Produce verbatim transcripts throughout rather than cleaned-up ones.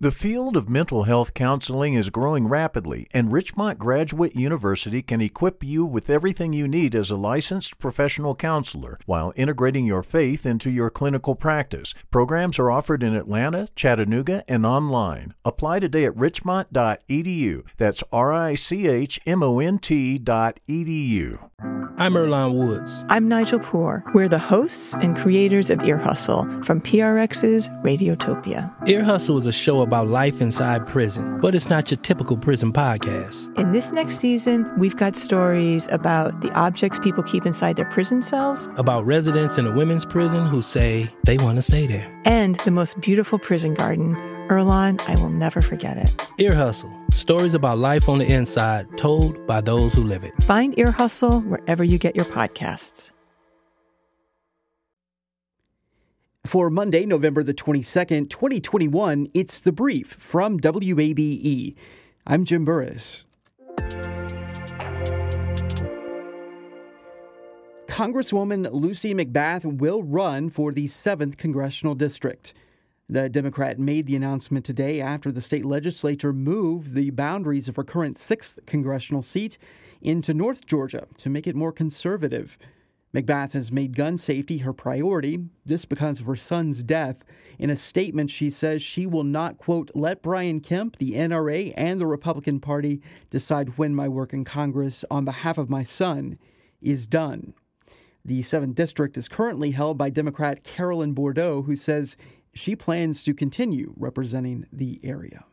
The field of mental health counseling is growing rapidly, and Richmont Graduate University can equip you with everything you need as a licensed professional counselor while integrating your faith into your clinical practice. Programs are offered in Atlanta, Chattanooga, and online. Apply today at richmont dot e d u. That's R I C H M O N T dot E D U. I'm Earlonne Woods. I'm Nigel Poor. We're the hosts and creators of Ear Hustle from P R X's Radiotopia. Ear Hustle is a show about life inside prison, but it's not your typical prison podcast. In this next season, we've got stories about the objects people keep inside their prison cells, about residents in a women's prison who say they want to stay there, and the most beautiful prison garden. Earlonne, I will never forget it. Ear Hustle. Stories about life on the inside, told by those who live it. Find Ear Hustle wherever you get your podcasts. For Monday, November the twenty-second, twenty twenty-one, it's The Brief from W A B E. I'm Jim Burris. Congresswoman Lucy McBath will run for the seventh Congressional District. The Democrat made the announcement today after the state legislature moved the boundaries of her current sixth congressional seat into North Georgia to make it more conservative. McBath has made gun safety her priority, this because of her son's death. In a statement, she says she will not, quote, let Brian Kemp, the N R A, and the Republican Party decide when my work in Congress on behalf of my son is done. The seventh District is currently held by Democrat Carolyn Bourdeaux, who says she plans to continue representing the area.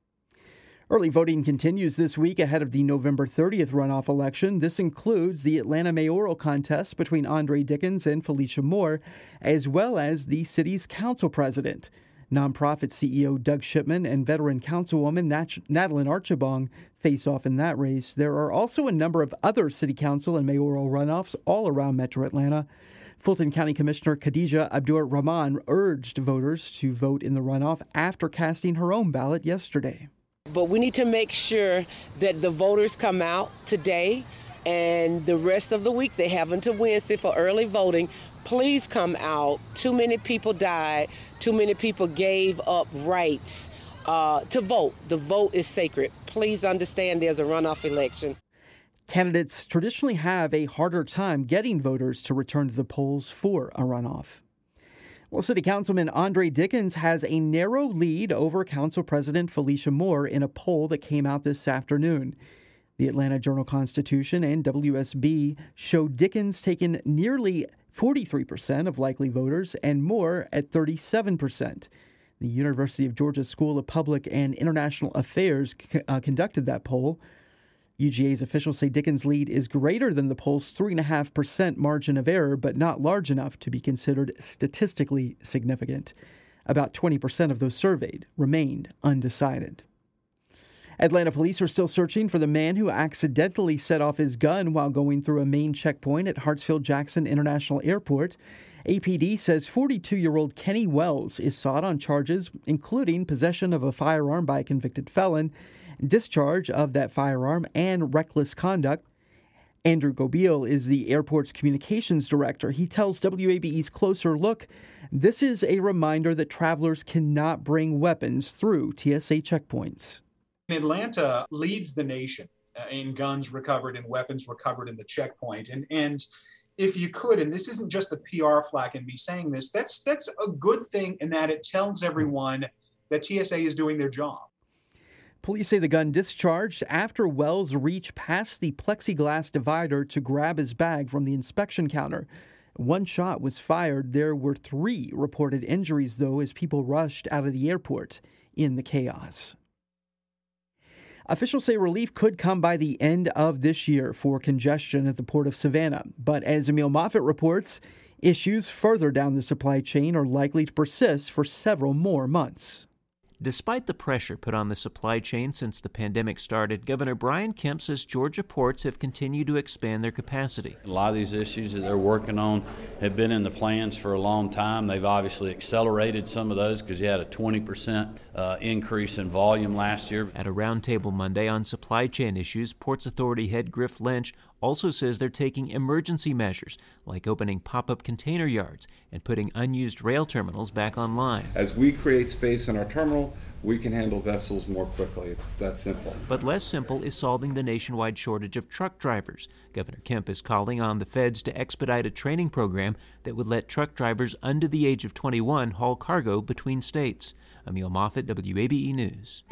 Early voting continues this week ahead of the November thirtieth runoff election. This includes the Atlanta mayoral contest between Andre Dickens and Felicia Moore, as well as the city's council president. Nonprofit C E O Doug Shipman and veteran councilwoman Nat- Natalie Archibong face off in that race. There are also a number of other city council and mayoral runoffs all around Metro Atlanta. Fulton County Commissioner Khadija Abdur Rahman urged voters to vote in the runoff after casting her own ballot yesterday. But we need to make sure that the voters come out today and the rest of the week. They have until Wednesday for early voting. Please come out. Too many people died. Too many people gave up rights uh, to vote. The vote is sacred. Please understand there's a runoff election. Candidates traditionally have a harder time getting voters to return to the polls for a runoff. Well, City Councilman Andre Dickens has a narrow lead over Council President Felicia Moore in a poll that came out this afternoon. The Atlanta Journal-Constitution and W S B show Dickens taking nearly forty-three percent of likely voters and Moore at thirty-seven percent. The University of Georgia School of Public and International Affairs c- uh, conducted that poll. U G A's officials say Dickens' lead is greater than the poll's three point five percent margin of error, but not large enough to be considered statistically significant. About twenty percent of those surveyed remained undecided. Atlanta police are still searching for the man who accidentally set off his gun while going through a main checkpoint at Hartsfield-Jackson International Airport. A P D says forty-two-year-old Kenny Wells is sought on charges including possession of a firearm by a convicted felon, discharge of that firearm, and reckless conduct. Andrew Gobiel is the airport's communications director. He tells W A B E's Closer Look, this is a reminder that travelers cannot bring weapons through T S A checkpoints. Atlanta leads the nation in guns recovered and weapons recovered in the checkpoint. And, and if you could, and this isn't just the P R flack in me saying this, that's, that's a good thing in that it tells everyone that T S A is doing their job. Police say the gun discharged after Wells reached past the plexiglass divider to grab his bag from the inspection counter. One shot was fired. There were three reported injuries, though, as people rushed out of the airport in the chaos. Officials say relief could come by the end of this year for congestion at the Port of Savannah. But as Emil Moffitt reports, issues further down the supply chain are likely to persist for several more months. Despite the pressure put on the supply chain since the pandemic started, Governor Brian Kemp says Georgia ports have continued to expand their capacity. A lot of these issues that they're working on have been in the plans for a long time. They've obviously accelerated some of those because you had a twenty percent uh, increase in volume last year. At a roundtable Monday on supply chain issues, Ports Authority head Griff Lynch also says they're taking emergency measures, like opening pop-up container yards and putting unused rail terminals back online. As we create space in our terminal, we can handle vessels more quickly. It's that simple. But less simple is solving the nationwide shortage of truck drivers. Governor Kemp is calling on the feds to expedite a training program that would let truck drivers under the age of twenty-one haul cargo between states. Emil Moffitt, W A B E News.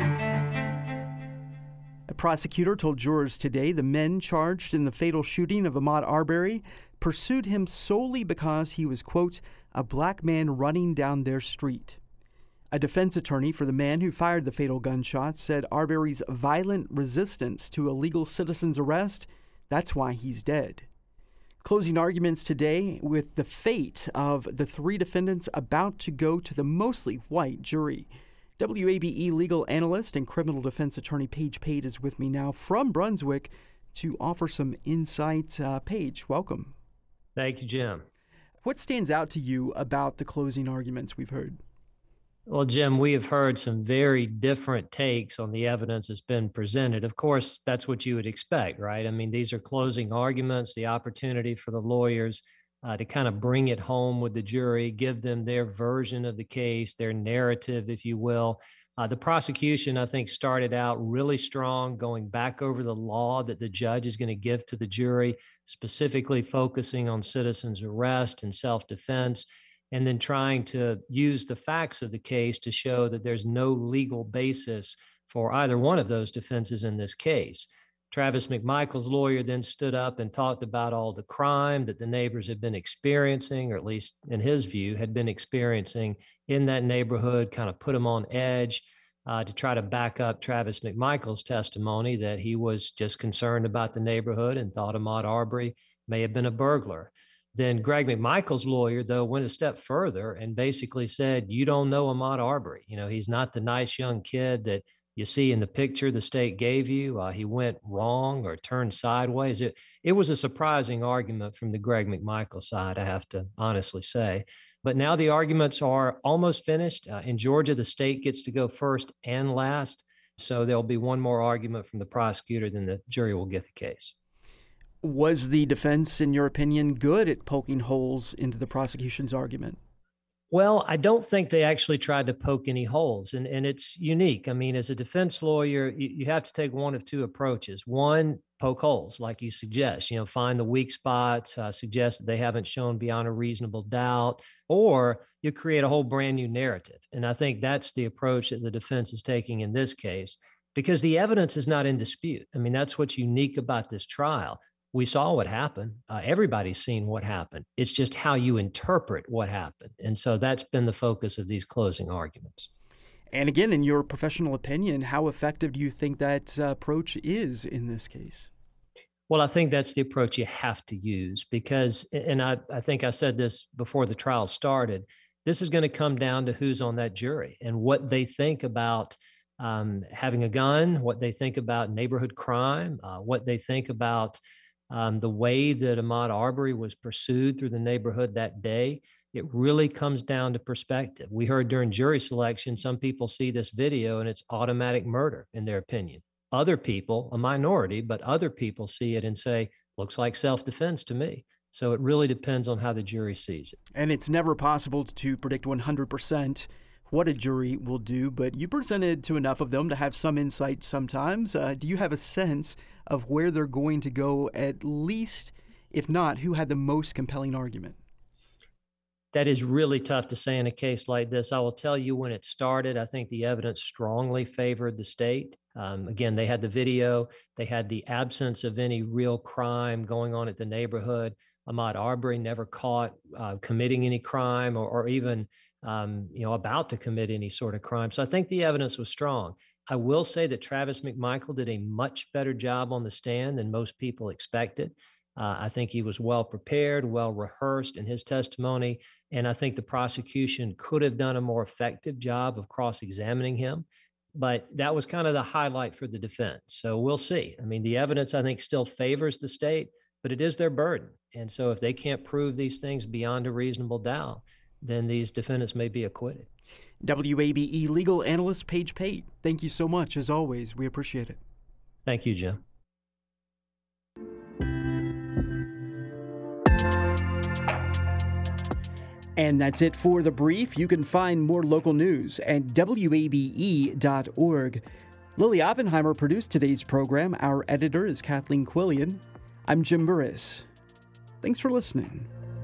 A prosecutor told jurors today the men charged in the fatal shooting of Ahmaud Arbery pursued him solely because he was, quote, a black man running down their street. A defense attorney for the man who fired the fatal gunshot said Arbery's violent resistance to a legal citizen's arrest, that's why he's dead. Closing arguments today with the fate of the three defendants about to go to the mostly white jury. W A B E legal analyst and criminal defense attorney Paige Pate is with me now from Brunswick to offer some insight. Uh, Paige, welcome. Thank you, Jim. What stands out to you about the closing arguments we've heard? Well, Jim, we have heard some very different takes on the evidence that's been presented. Of course, that's what you would expect, right? I mean, these are closing arguments, the opportunity for the lawyers uh, to kind of bring it home with the jury, give them their version of the case, their narrative, if you will. Uh, the prosecution, I think, started out really strong, going back over the law that the judge is going to give to the jury, specifically focusing on citizen's arrest and self-defense, and then trying to use the facts of the case to show that there's no legal basis for either one of those defenses in this case. Travis McMichael's lawyer then stood up and talked about all the crime that the neighbors had been experiencing, or at least in his view, had been experiencing in that neighborhood, kind of put him on edge uh, to try to back up Travis McMichael's testimony that he was just concerned about the neighborhood and thought Ahmaud Arbery may have been a burglar. Then Greg McMichael's lawyer, though, went a step further and basically said, you don't know Ahmaud Arbery. You know, he's not the nice young kid that you see in the picture the state gave you. Uh, he went wrong or turned sideways. It, it was a surprising argument from the Greg McMichael side, I have to honestly say. But now the arguments are almost finished. Uh, in Georgia, the state gets to go first and last. So there'll be one more argument from the prosecutor, then the jury will get the case. Was the defense, in your opinion, good at poking holes into the prosecution's argument? Well, I don't think they actually tried to poke any holes, and, and it's unique. I mean, as a defense lawyer, you, you have to take one of two approaches. One, poke holes, like you suggest, you know, find the weak spots, uh, suggest that they haven't shown beyond a reasonable doubt, or you create a whole brand new narrative. And I think that's the approach that the defense is taking in this case, because the evidence is not in dispute. I mean, that's what's unique about this trial. We saw what happened. Uh, everybody's seen what happened. It's just how you interpret what happened. And so that's been the focus of these closing arguments. And again, in your professional opinion, how effective do you think that uh, approach is in this case? Well, I think that's the approach you have to use because, and I, I think I said this before the trial started, this is going to come down to who's on that jury and what they think about um, having a gun, what they think about neighborhood crime, uh, what they think about Um, the way that Ahmaud Arbery was pursued through the neighborhood that day. It really comes down to perspective. We heard during jury selection, some people see this video and it's automatic murder in their opinion. Other people, a minority, but other people see it and say, looks like self-defense to me. So it really depends on how the jury sees it. And it's never possible to predict one hundred percent what a jury will do, but you presented to enough of them to have some insight sometimes. Uh, do you have a sense of where they're going to go, at least, if not, who had the most compelling argument? That is really tough to say in a case like this. I will tell you when it started, I think the evidence strongly favored the state. Um, again, they had the video. They had the absence of any real crime going on at the neighborhood. Ahmaud Arbery never caught uh, committing any crime or, or even um, you know, about to commit any sort of crime. So I think the evidence was strong. I will say that Travis McMichael did a much better job on the stand than most people expected. Uh, I think he was well prepared, well rehearsed in his testimony, and I think the prosecution could have done a more effective job of cross-examining him. But that was kind of the highlight for the defense. So we'll see. I mean, the evidence, I think, still favors the state, but it is their burden. And so if they can't prove these things beyond a reasonable doubt, then these defendants may be acquitted. W A B E legal analyst Paige Pate, thank you so much. As always, we appreciate it. Thank you, Jim. And that's it for The Brief. You can find more local news at W A B E dot org. Lily Oppenheimer produced today's program. Our editor is Kathleen Quillian. I'm Jim Burris. Thanks for listening.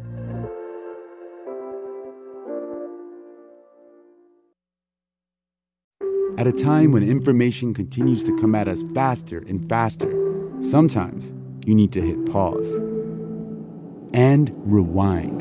At a time when information continues to come at us faster and faster, sometimes you need to hit pause and rewind.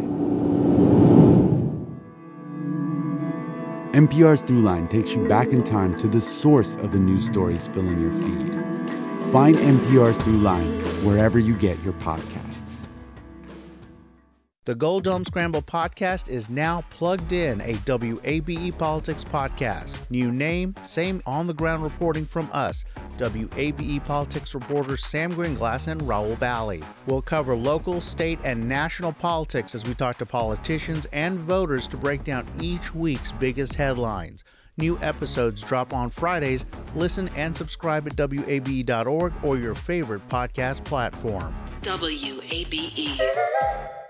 N P R's Throughline takes you back in time to the source of the news stories filling your feed. Find N P R's Throughline wherever you get your podcasts. The Gold Dome Scramble podcast is now plugged in, a W A B E Politics podcast. New name, same on-the-ground reporting from us, W A B E Politics reporters Sam Gringlass and Raul Bally. We'll cover local, state, and national politics as we talk to politicians and voters to break down each week's biggest headlines. New episodes drop on Fridays. Listen and subscribe at W A B E dot org or your favorite podcast platform. W A B E.